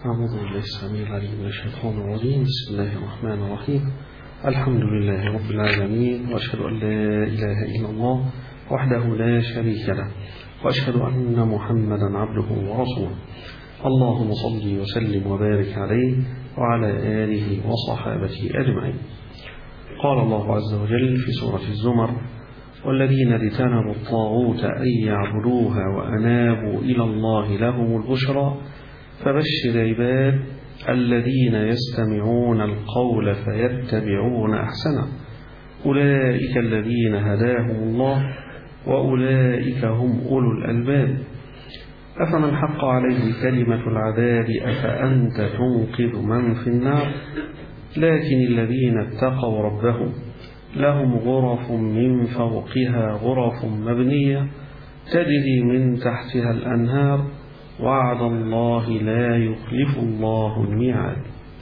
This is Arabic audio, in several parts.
أعوذ بالله السميع العليم من الشيطان الرجيم. بسم الله الرحمن الرحيم. الحمد لله رب العالمين، وأشهد أن لا إله إلا الله وحده لا شريك له، وأشهد أن محمدا عبده ورسوله. اللهم صل وسلم وبارك عليه وعلى آله وصحابته أجمعين. قال الله عز وجل في سورة الزمر: والذين اجتنبوا الطاغوت أن يعبدوها وأنابوا إلى الله لهم البشرى فبشر عباد الذين يستمعون القول فيتبعون أحسنه أولئك الذين هداهم الله وأولئك هم أولو الألباب. أفمن حق عليه كلمة العذاب أفأنت تنقذ من في النار؟ لكن الذين اتقوا ربهم لهم غرف من فوقها غرف مبنية تجري من تحتها الأنهار وعد الله لا يخلف الله الميعاد.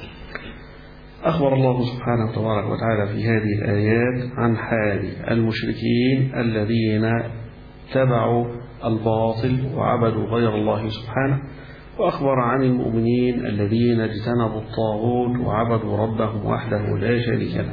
أخبر الله سبحانه وتبارك وتعالى في هذه الآيات عن حال المشركين الذين اتبعوا الباطل وعبدوا غير الله سبحانه، وأخبر عن المؤمنين الذين اجتنبوا الطاغوت وعبدوا ربهم وحده لا شريك له.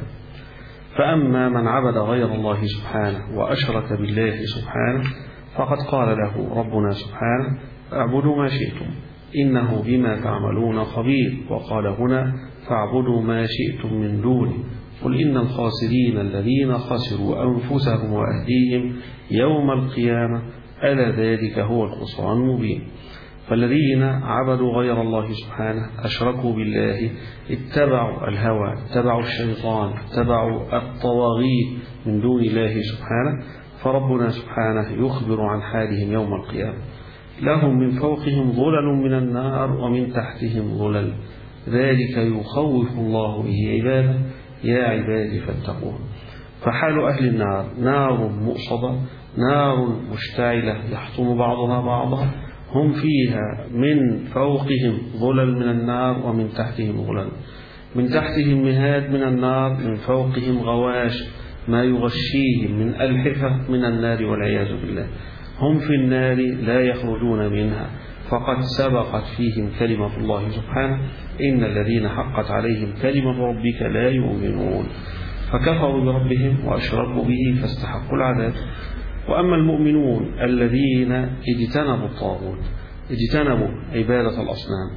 فأما من عبد غير الله سبحانه وأشرك بالله سبحانه فقد قال له ربنا سبحانه: اعبدوا ما شئتم إنه بما تعملون خبير. وقال هنا: فاعبدوا ما شئتم من دونه قل إن الخاسرين الذين خسروا أنفسهم وأهليهم يوم القيامة ألا ذلك هو الخسران المبين. فالذين عبدوا غير الله سبحانه أشركوا بالله، اتبعوا الهوى، اتبعوا الشيطان، اتبعوا الطواغيت من دون الله سبحانه، فربنا سبحانه يخبر عن حالهم يوم القيامة: لهم من فوقهم ظلل من النار ومن تحتهم ظلل، ذلك يخوف الله به عباده يا عبادي فاتقون. فحال أهل النار نار مؤصدة، نار مشتعلة يحطم بعضها بعضها، هم فيها من فوقهم ظلل من النار ومن تحتهم ظلل، من تحتهم مهاد من النار، من فوقهم غواش ما يغشيهم من ألحفة من النار والعياذ بالله. هم في النار لا يخرجون منها، فقد سبقت فيهم كلمة الله سبحانه: إن الذين حقت عليهم كلمة ربك لا يؤمنون، فكفروا بربهم وأشركوا به فاستحقوا العذاب. وأما المؤمنون الذين اجتنبوا الطاغوت، اجتنبوا عبادة الأصنام،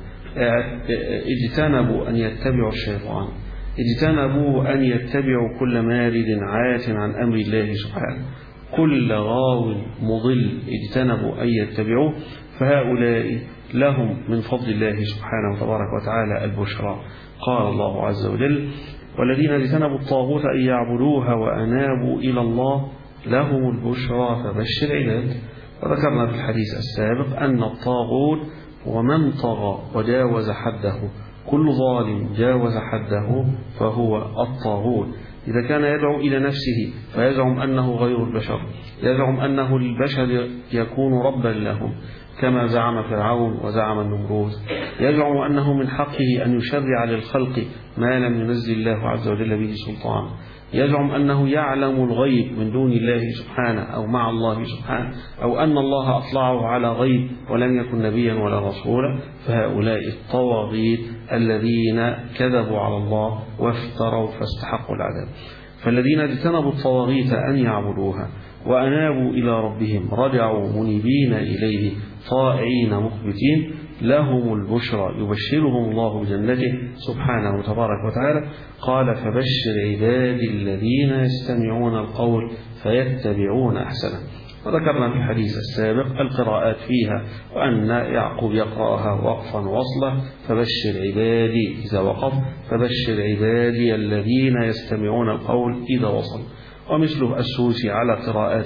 اجتنبوا أن يتبعوا الشيطان، اجتنبوا أن يتبعوا كل مارد عات عن أمر الله سبحانه، كل غاو مضل اجتنبوا أن يتبعوه، فهؤلاء لهم من فضل الله سبحانه وتبارك وتعالى البشرى. قال الله عز وجل: والذين اجتنبوا الطاغوت أن يعبدوها وأنابوا إلى الله لهم البشرى فبشر عباد. وذكرنا في الحديث السابق أن الطاغوت هو من طغى وجاوز حده، كل ظالم جاوز حده فهو الطاغوت. إذا كان يدعو إلى نفسه فيزعم أنه غير البشر، يزعم أنه للبشر يكون ربا لهم كما زعم فرعون وزعم النمرود، يزعم أنه من حقه أن يشرع للخلق ما لم ينزل الله عز وجل به سلطان، يزعم أنه يعلم الغيب من دون الله سبحانه أو مع الله سبحانه، أو أن الله أطلعه على غيب ولم يكن نبيا ولا رسولا. فهؤلاء الطواغيت الذين كذبوا على الله وافتروا فاستحقوا العذاب. فالذين اجتنبوا الطواغيت أن يعبدوها وأنابوا إلى ربهم رجعوا منيبين إليه طائعين مخبتين لهم البشرى، يبشرهم الله بجنته سبحانه وتبارك وتعالى. قال: فبشر عبادي الذين يستمعون القول فيتبعون أحسنه. وذكرنا في الحديث السابق القراءات فيها، وأن يعقوب يقرأها وقفا وصلا: فبشر عبادي إذا وقف، فبشر عبادي الذين يستمعون القول إذا وصل. ومثله السوسي على قراءات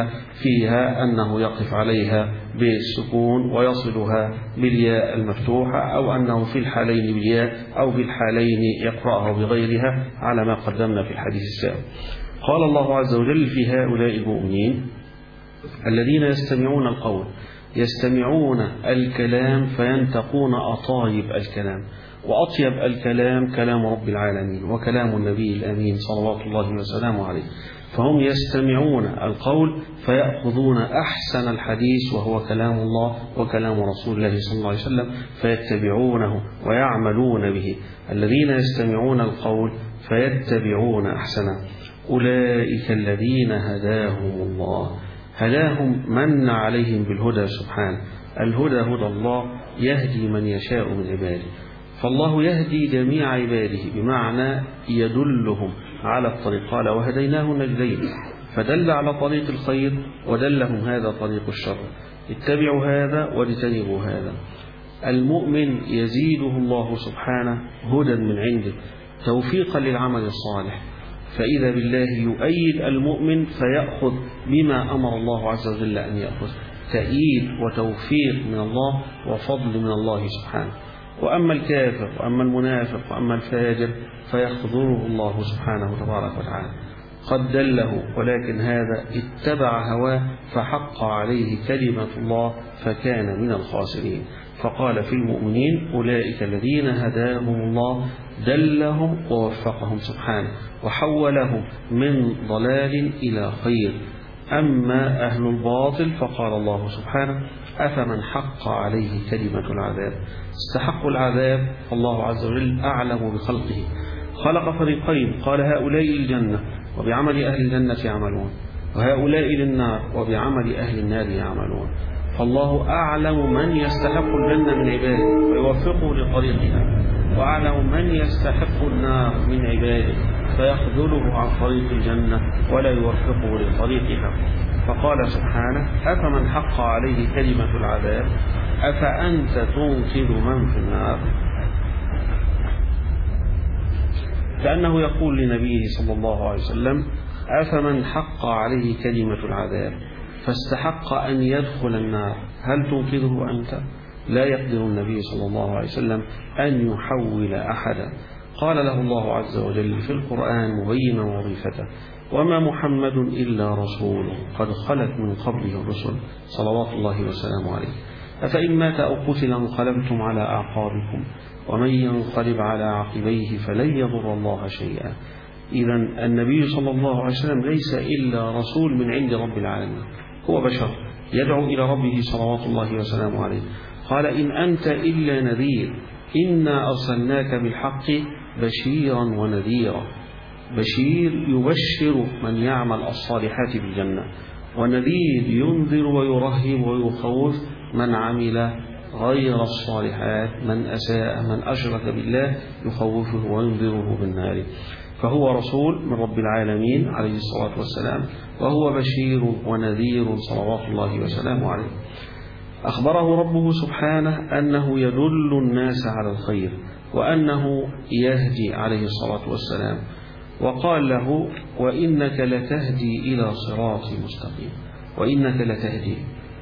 فيها أنه يقف عليها بالسكون ويصلها بالياء المفتوحة، أو أنه في الحالين بالياء أو في الحالين يقرأها بغيرها على ما قدمنا في الحديث السابق. قال الله عز وجل في هؤلاء المؤمنين الذين يستمعون القول، يستمعون الكلام فينتقون أطايب الكلام، وأطيب الكلام كلام رب العالمين وكلام النبي الأمين صلوات الله وسلامه عليه. فهم يستمعون القول فيأخذون أحسن الحديث وهو كلام الله وكلام رسول الله صلى الله عليه وسلم فيتبعونه ويعملون به. الذين يستمعون القول فيتبعون أحسنه أولئك الذين هداهم الله. هداهم من عليهم بالهدى سبحانه. الهدى هدى الله يهدي من يشاء من عباده، فالله يهدي جميع عباده بمعنى يدلهم على الطريق. قال وهديناه النجدين، فدل على طريق الخير ودلهم هذا طريق الشر، اتبعوا هذا واجتنبوا هذا. المؤمن يزيده الله سبحانه هدى من عنده توفيقا للعمل الصالح، فإذا بالله يؤيد المؤمن فيأخذ بما أمر الله عز وجل أن يأخذ، تأييد وتوفيق من الله وفضل من الله سبحانه. وأما الكافر وأما المنافق وأما الفاجر فيخذله الله سبحانه تبارك وتعالى. قد دله ولكن هذا اتبع هواه فحق عليه كلمة الله فكان من الخاسرين. فقال في المؤمنين أولئك الذين هداهم الله، دلهم ووفقهم سبحانه وحولهم من ضلال إلى خير. أما أهل الباطل فقال الله سبحانه أفمن حق عليه كلمة العذاب. استحقوا العذاب، الله عز وجل أعلم بخلقه. خلق فريقين، قال هؤلاء الجنة وبعمل أهل الجنة يعملون، وهؤلاء للنار وبعمل أهل النار يعملون. فالله أعلم من يستحق الجنة من عباده ويوفقه لطريقها، وأعلم من يستحق النار من عباده فيخذله عن طريق الجنة ولا يوفقه لطريقها. فقال سبحانه أفمن حق عليه كلمة العذاب أفأنت تنقذ من في النار. كأنه يقول لنبيه صلى الله عليه وسلم أفمن حق عليه كلمة العذاب فاستحق أن يدخل النار هل تنقذه أنت؟ لا يقدر النبي صلى الله عليه وسلم أن يحول أحدا. قال له الله عز وجل في القرآن مبينا وظيفته وما محمد إلا رسول قد خلت من قبله الرسل صلوات الله وسلامه عليه أفإن مات أو قتل انقلبتم على أعقابكم ومن ينقلب على عقبيه فلن يضر الله شيئا. إذن النبي صلى الله عليه وسلم ليس إلا رسول من عند رب العالمين، هو بشر يدعو إلى ربه صلوات الله وسلامه عليه. قال إن أنت إلا نذير إنا أرسلناك بالحق بشيرا ونذيرا. بشير يبشر من يعمل الصالحات بالجنة، ونذير ينذر ويرهب ويخوف من عمل غير الصالحات، من أساء من أشرك بالله يخوفه وينذره بالنار. فهو رسول من رب العالمين عليه الصلاة والسلام، وهو بشير ونذير صلوات الله وسلامه عليه. أخبره ربه سبحانه أنه يدل الناس على الخير وأنه يهدي عليه الصلاة والسلام، وقال له وإنك لتهدي إلى صراط مستقيم، وإنك لتهدي.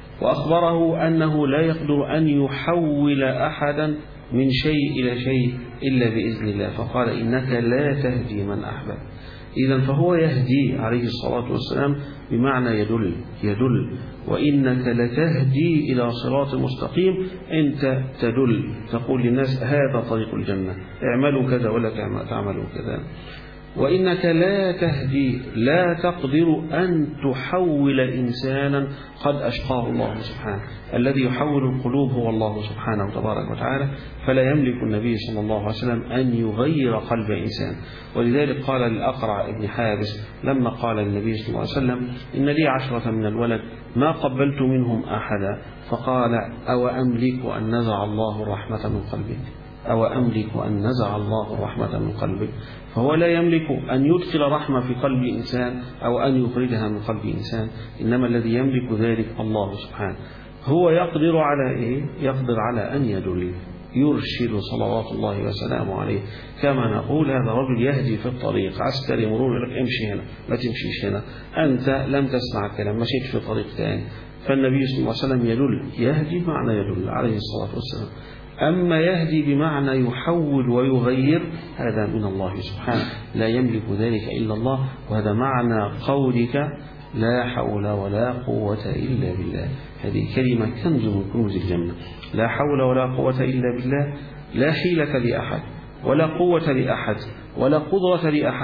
وأخبره أنه لا يقدر أن يحول أحدا من شيء إلى شيء إلا بإذن الله، فقال إنك لا تهدي من أحبب. إذن فهو يهدي عليه الصلاة والسلام بمعنى يدل وإنك لتهدي إلى صراط مستقيم. أنت تدل، تقول للناس هذا طريق الجنة، اعملوا كذا ولا تعملوا كذا. وإنك لا تهدي، لا تقدر أن تحول إنسانا قد أشقاه الله سبحانه. الذي يحول القلوب هو الله سبحانه تبارك وتعالى، فلا يملك النبي صلى الله عليه وسلم أن يغير قلب إنسان. ولذلك قال للأقرع ابن حابس لما قال للنبي صلى الله عليه وسلم إن لي 10 من الولد ما قبلت منهم أحدا، فقال أو أملك أن نزع الله الرحمة من قلبك، أو أملك أن نزع الله الرحمة من قلبك. فهو لا يملك أن يدخل رحمة في قلب إنسان أو أن يخرجها من قلب إنسان، إنما الذي يملك ذلك الله سبحانه. هو يقدر على إيه؟ يقدر على أن يدل، يرشد صلوات الله وسلامه عليه. كما نقول هذا رجل يهدي في الطريق، عسكري مرور لك امشي هنا ما تمشيش هنا، أنت لم تسمع الكلام مشيت في طريق ثاني. فالنبي صلى الله عليه وسلم يدل، يهدي بمعنى يدل عليه الصلاة والسلام. أما يهدي بمعنى يحول ويغير هذا من الله سبحانه، لا يملك ذلك إلا الله. وهذا معنى قولك لا حول ولا قوة إلا بالله. هذه كلمة كنز من كنوز الجنة، لا حول ولا قوة إلا بالله. لا حيلة لأحد ولا قوة لأحد ولا قدرة لأحد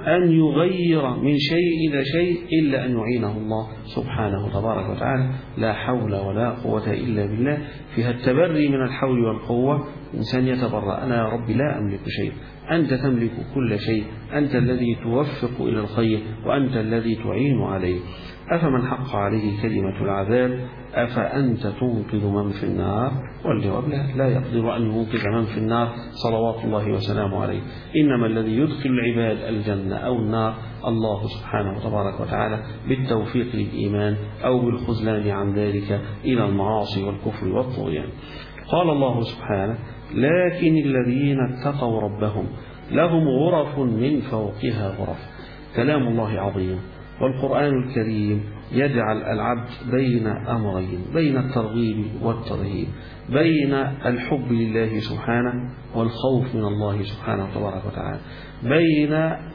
أن يغير من شيء إلى شيء إلا أن يعينه الله سبحانه تبارك وتعالى. لا حول ولا قوة إلا بالله. فيها التبري من الحول والقوة. إنسان يتبرأ: أنا يا رب لا أملك شيء، أنت تملك كل شيء، أنت الذي توفق إلى الخير وأنت الذي تعين عليه. أفمن حق عليه كلمة العذاب أفأنت تنقذ من في النار؟ والجواب لا يقدر أن ينقذ من في النار صلوات الله وسلامه عليه. إنما الذي يدخل العباد الجنة أو النار الله سبحانه تبارك وتعالى بالتوفيق للإيمان أو بالخذلان عن ذلك إلى المعاصي والكفر والطغيان. قال الله سبحانه: لكن الذين اتقوا ربهم لهم غرف من فوقها غرف. كلام الله عظيم، والقرآن الكريم يجعل العبد بين أمرين: بين الترغيب والترهيب، بين الحب لله سبحانه والخوف من الله سبحانه تبارك وتعالى، بين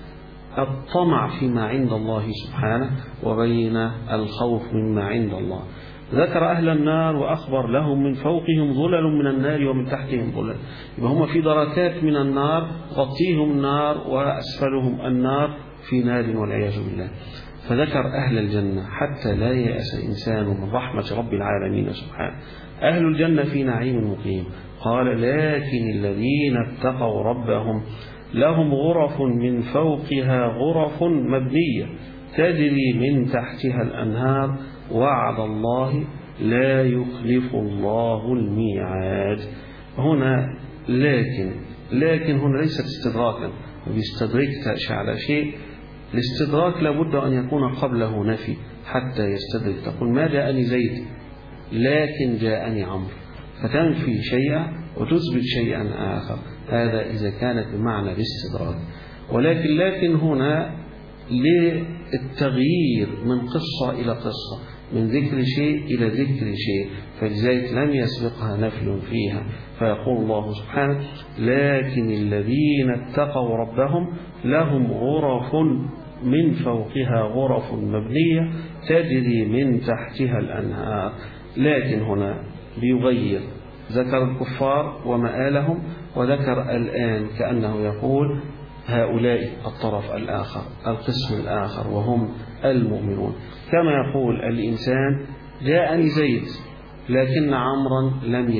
الطمع فيما عند الله سبحانه وبين الخوف مما عند الله. ذكر أهل النار وأخبر لهم من فوقهم ظلل من النار ومن تحتهم ظلل، يبقى هم في دركات من النار غطيهم النار وأسفلهم النار في نار والعياذ بالله. فذكر أهل الجنة حتى لا يأس إنسان من رحمة رب العالمين سبحانه. أهل الجنة في نعيم مقيم. قال: لكن الذين اتقوا ربهم لهم غرف من فوقها غرف مبنية تجري من تحتها الأنهار وعد الله لا يخلف الله الميعاد. هنا لكن هنا ليست استدراكا وبيستدركت على شيء. الاستدراك لابد أن يكون قبله نفي حتى يستدرك. تقول: ما جاءني زيد لكن جاءني عمرو، فتنفي شيئا وتثبت شيئا آخر. هذا إذا كانت بمعنى الاستدراك. لكن هنا للتغيير من قصة إلى قصة، من ذكر شيء إلى ذكر شيء، فلذلك لم يسبقها نفل فيها. فيقول الله سبحانه: لكن الذين اتقوا ربهم لهم غرف من فوقها غرف مبنية تجري من تحتها الأنهار. لكن هنا بيغير، ذكر الكفار ومآلهم، وذكر الآن كأنه يقول هؤلاء الطرف الآخر، القسم الآخر، وهم المؤمنون. كما يقول الإنسان: جاءني زيد لكن عمرا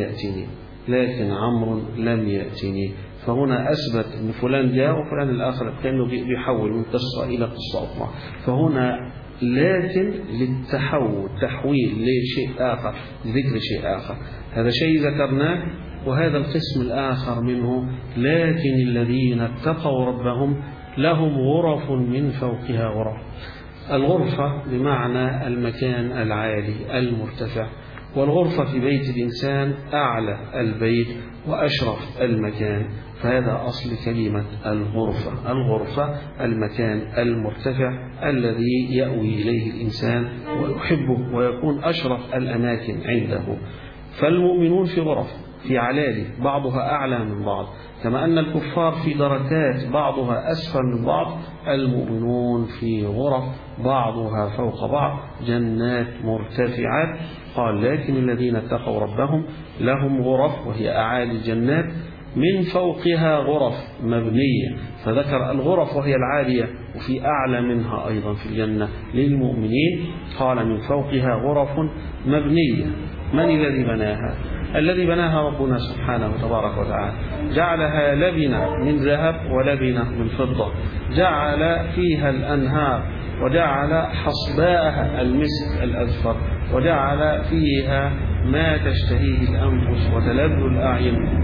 لم يأتني، فهنا أثبت أن فلان جاء وفلان الآخر، كأنه بيحول من قصة إلى قصة أخرى. فهنا لكن تحويل لشيء آخر، ذكر شيء آخر. هذا شيء ذكرناه، وهذا القسم الآخر منه: لكن الذين اتقوا ربهم لهم غرف من فوقها غرف. الغرفة بمعنى المكان العالي المرتفع، والغرفة في بيت الإنسان أعلى البيت وأشرف المكان، فهذا أصل كلمة الغرفة المكان المرتفع الذي يأوي إليه الإنسان ويحبه ويكون أشرف الأماكن عنده. فالمؤمنون في غرف في علالي بعضها أعلى من بعض، كما أن الكفار في دركات بعضها أسفل من بعض. المؤمنون في غرف بعضها فوق بعض، جنات مرتفعات. قال: لكن الذين اتقوا ربهم لهم غرف، وهي أعالي الجنات، من فوقها غرف مبنية. فذكر الغرف وهي العالية، وفي أعلى منها أيضا في الجنة للمؤمنين. قال: من فوقها غرف مبنية. من الذي بناها؟ الذي بناها ربنا سبحانه وتبارك وتعالى. جعلها لبنة من ذهب ولبنة من فضة، جعل فيها الأنهار، وجعل حصباءها المسك الأزفر، وجعل فيها ما تشتهيه الأنفس وتلذ الأعين.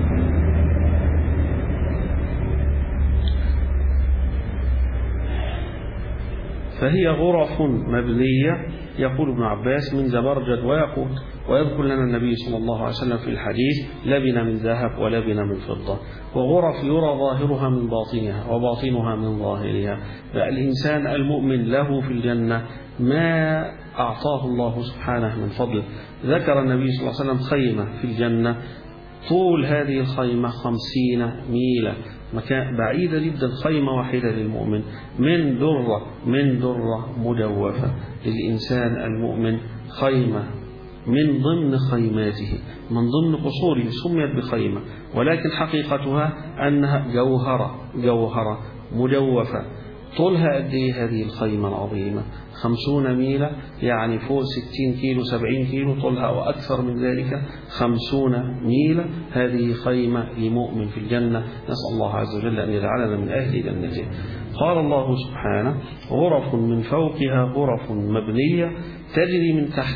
فهي غرف مبنية. يقول ابن عباس: من زبرجد وياقوت. ويذكر لنا النبي صلى الله عليه وسلم في الحديث: لبنة من ذهب ولبنة من فضة. وغرف يرى ظاهرها من باطنها وباطنها من ظاهرها. فالإنسان المؤمن له في الجنة ما أعطاه الله سبحانه من فضل. ذكر النبي صلى الله عليه وسلم خيمة في الجنة، طول هذه الخيمة 50 ميلا، مكان بعيدة جدا، خيمة واحدة للمؤمن من درة مجوفة. للإنسان المؤمن خيمة من ضمن خيماته، من ضمن قصوره، سميت بخيمة، ولكن حقيقتها أنها جوهرة مجوفة، طولها قد ايه هذه الخيمة العظيمة؟ 50 ميلا، يعني فوق 60 كيلو 70 كيلو طولها وأكثر من ذلك. 50 ميلا هذه خيمة لمؤمن في الجنة، نسأل الله عز وجل أن يجعلنا من أهل جنته. قال الله سبحانه: غرف من فوقها غرف مبنية تجري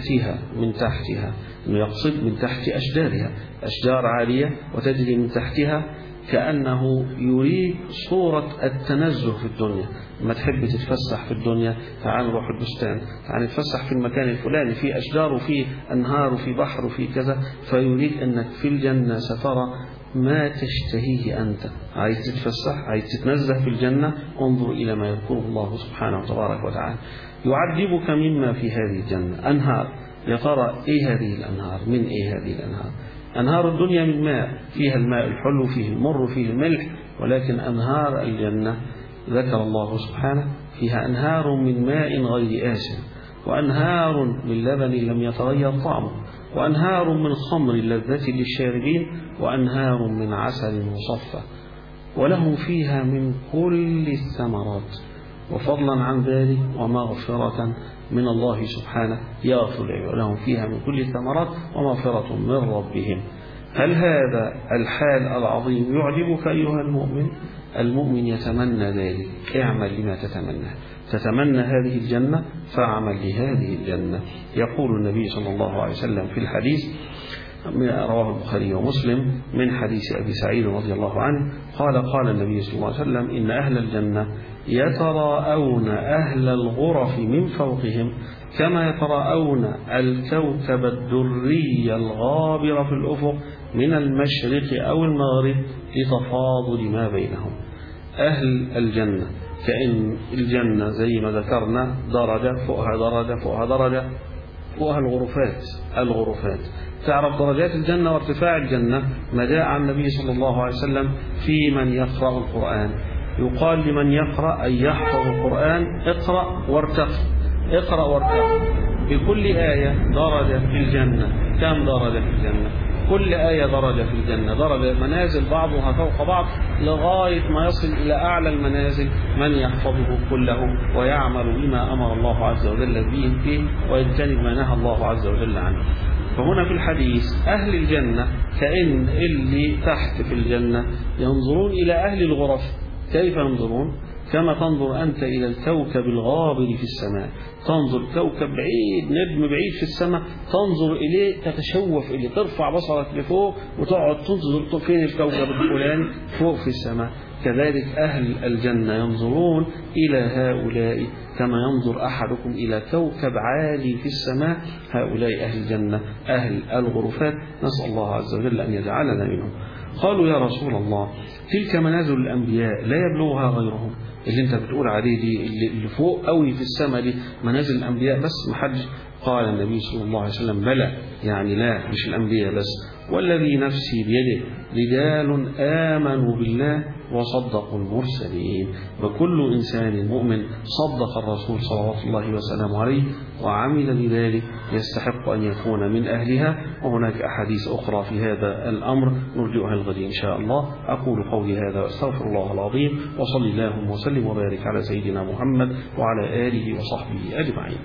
من تحتها إنه يقصد من تحت أشجارها، أشجار عالية وتجري من تحتها، كأنه يريد صورة التنزه في الدنيا. لما تحب تتفسح في الدنيا، تعال نروح البستان، تعال نتفسح في المكان الفلاني، في أشجار وفي أنهار وفي بحر وفي كذا، فيريد أنك في الجنة سترى ما تشتهيه أنت. عايز تتفسح، عايز تتنزه في الجنة، انظر إلى ما يذكره الله سبحانه وتبارك وتعالى. يعذبك مما في هذه الجنة أنهار. يا ترى إيه هذه الأنهار؟ من إيه هذه الأنهار؟ أنهار الدنيا من ماء، فيها الماء الحلو فيه المر فيه الملح، ولكن أنهار الجنة ذكر الله سبحانه فيها أنهار من ماء غير آسن، وأنهار من لبن لم يتغير طعمه، وأنهار من خمر لذة للشاربين، وأنهار من عسل مصفى، ولهم فيها من كل الثمرات، وفضلا عن ذلك ومغفرة من الله سبحانه يغفر لهم فيها من كل الثمرات ومغفرة من ربهم. هل هذا الحال العظيم يعجبك أيها المؤمن؟ المؤمن يتمنى ذلك. اعمل لما تتمنى هذه الجنة، فاعمل لهذه الجنة. يقول النبي صلى الله عليه وسلم في الحديث رواه البخاري ومسلم من حديث أبي سعيد رضي الله عنه قال النبي صلى الله عليه وسلم: إن أهل الجنة يتراءون أهل الغرف من فوقهم كما يتراءون الكوكب الدري الغابر في الأفق من المشرق أو المغرب لتفاضل ما بينهم. أهل الجنة كأن الجنة زي ما ذكرنا درجة فوقها درجة فوقها درجة، فوقها الغرفات. تعرف درجات الجنة وارتفاع الجنة ما جاء عن النبي صلى الله عليه وسلم في من يقرأ القرآن. يقال لمن يقرأ أي يحفظ القرآن: اقرأ وارتقي. بكل آية درجة في الجنة. كم درجة في الجنة؟ كل آية درجة في الجنة، درجة منازل بعضها فوق بعض لغاية ما يصل إلى أعلى المنازل من يحفظه كله ويعمل بما أمر الله عز وجل به فيه ويجتنب ما نهى الله عز وجل عنه. فهنا في الحديث أهل الجنة كأن اللي تحت في الجنة ينظرون إلى أهل الغرف. كيف ينظرون؟ كما تنظر أنت إلى الكوكب الغابر في السماء، تنظر كوكب بعيد، نجم بعيد في السماء، تنظر إليه تتشوف إليه، ترفع بصرك لفوق وتقعد تنظر فين الكوكب الفلاني فوق في السماء. كذلك أهل الجنة ينظرون إلى هؤلاء كما ينظر أحدكم إلى كوكب عالي في السماء. هؤلاء أهل الجنة أهل الغرفات، نسأل الله عز وجل أن يجعلنا منهم. قالوا: يا رسول الله، تلك منازل الأنبياء لا يبلغها غيرهم. اللي انت بتقول عليه دي اللي فوق قوي في السماء دي منازل الأنبياء بس محدش. قال النبي صلى الله عليه وسلم: بلى، يعني لا، مش الأنبياء بس، والذي نفسي بيده رجال آمنوا بالله وصدقوا المرسلين. وكل إنسان مؤمن صدق الرسول صلوات الله وسلامه عليه وعمل بذلك يستحق أن يكون من أهلها. وهناك أحاديث أخرى في هذا الأمر نرجعها الغد إن شاء الله. أقول قولي هذا وأستغفر الله العظيم، وصلي اللهم وسلم وبارك على سيدنا محمد وعلى آله وصحبه أجمعين.